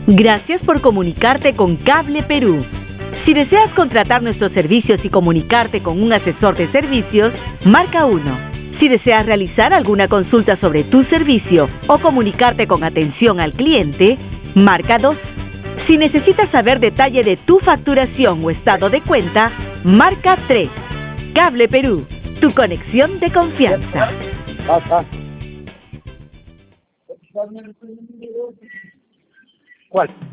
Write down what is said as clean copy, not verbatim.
Gracias por comunicarte con Cable Perú. Si deseas contratar nuestros servicios y comunicarte con un asesor de servicios, marca 1. Si deseas realizar alguna consulta sobre tu servicio o comunicarte con atención al cliente, marca 2. Si necesitas saber detalle de tu facturación o estado de cuenta, marca 3. Cable Perú, tu conexión de confianza. ¿Cuál?